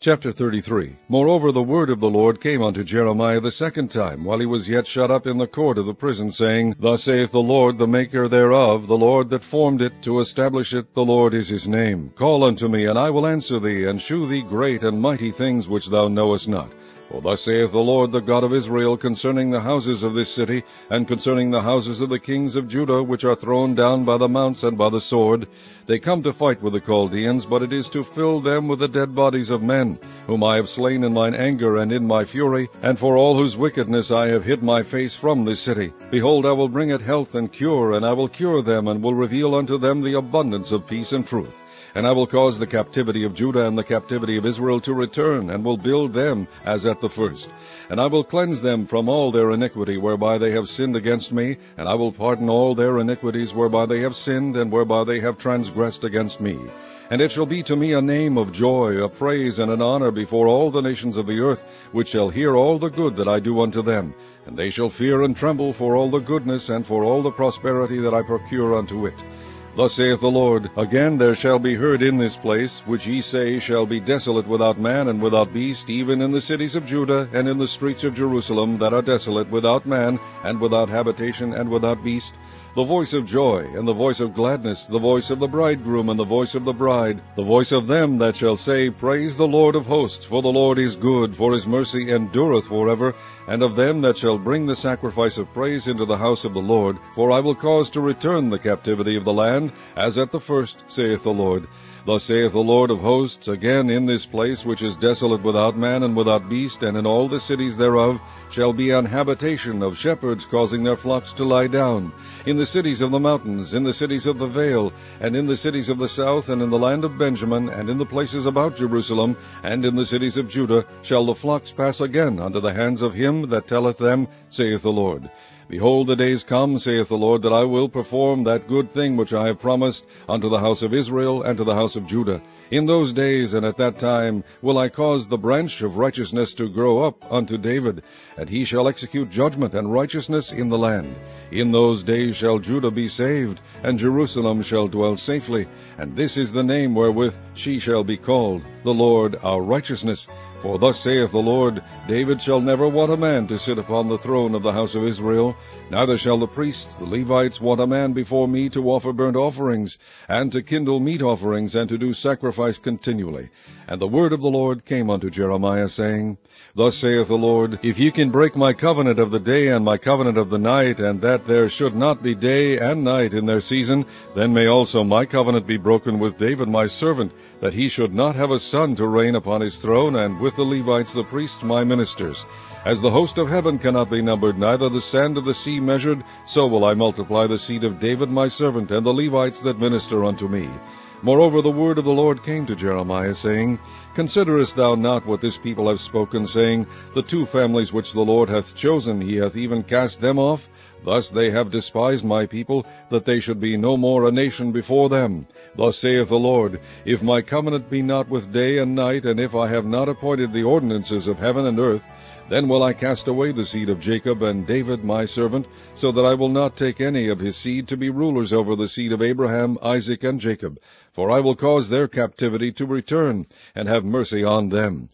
Chapter 33. Moreover, the word of the Lord came unto Jeremiah the second time, while he was yet shut up in the court of the prison, saying, Thus saith the Lord, the maker thereof, the Lord that formed it, to establish it, the Lord is his name. Call unto me, and I will answer thee, and shew thee great and mighty things which thou knowest not. For thus saith the Lord, the God of Israel, concerning the houses of this city, and concerning the houses of the kings of Judah, which are thrown down by the mounts and by the sword. They come to fight with the Chaldeans, but it is to fill them with the dead bodies of men, whom I have slain in mine anger and in my fury, and for all whose wickedness I have hid my face from this city. Behold, I will bring it health and cure, and I will cure them, and will reveal unto them the abundance of peace and truth. And I will cause the captivity of Judah and the captivity of Israel to return, and will build them as at the first. And I will cleanse them from all their iniquity whereby they have sinned against me, and I will pardon all their iniquities whereby they have sinned, and whereby they have transgressed against me. And it shall be to me a name of joy, a praise, and an honor before all the nations of the earth, which shall hear all the good that I do unto them. And they shall fear and tremble for all the goodness and for all the prosperity that I procure unto it. Thus saith the Lord, Again there shall be heard in this place, which ye say shall be desolate without man and without beast, even in the cities of Judah and in the streets of Jerusalem that are desolate without man and without habitation and without beast, the voice of joy and the voice of gladness, the voice of the bridegroom and the voice of the bride, the voice of them that shall say, Praise the Lord of hosts, for the Lord is good, for his mercy endureth forever, and of them that shall bring the sacrifice of praise into the house of the Lord, for I will cause to return the captivity of the land, as at the first, saith the Lord. Thus saith the Lord of hosts, Again in this place which is desolate without man and without beast, and in all the cities thereof, shall be an habitation of shepherds causing their flocks to lie down. In the cities of the mountains, in the cities of the vale, and in the cities of the south, and in the land of Benjamin, and in the places about Jerusalem, and in the cities of Judah, shall the flocks pass again unto the hands of him that telleth them, saith the Lord. Behold, the days come, saith the Lord, that I will perform that good thing which I have promised unto the house of Israel and to the house of Judah. In those days and at that time will I cause the branch of righteousness to grow up unto David, and he shall execute judgment and righteousness in the land. In those days shall Judah be saved, and Jerusalem shall dwell safely, and this is the name wherewith she shall be called, the Lord our righteousness. For thus saith the Lord, David shall never want a man to sit upon the throne of the house of Israel, neither shall the priests, the Levites, want a man before me to offer burnt offerings, and to kindle meat offerings, and to do sacrifice continually. And the word of the Lord came unto Jeremiah, saying, Thus saith the Lord, If ye can break my covenant of the day and my covenant of the night, and that there should not be day and night in their season, then may also my covenant be broken with David my servant, that he should not have a son to reign upon his throne, and with the Levites the priests my ministers. As the host of heaven cannot be numbered, neither the sand of the sea measured, so will I multiply the seed of David my servant, and the Levites that minister unto me. Moreover, the word of the Lord came to Jeremiah, saying, Considerest thou not what this people have spoken, saying, The two families which the Lord hath chosen, he hath even cast them off? Thus they have despised my people, that they should be no more a nation before them. Thus saith the Lord, If my covenant be not with day and night, and if I have not appointed the ordinances of heaven and earth, then will I cast away the seed of Jacob and David my servant, so that I will not take any of his seed to be rulers over the seed of Abraham, Isaac, and Jacob. For I will cause their captivity to return, and have mercy on them.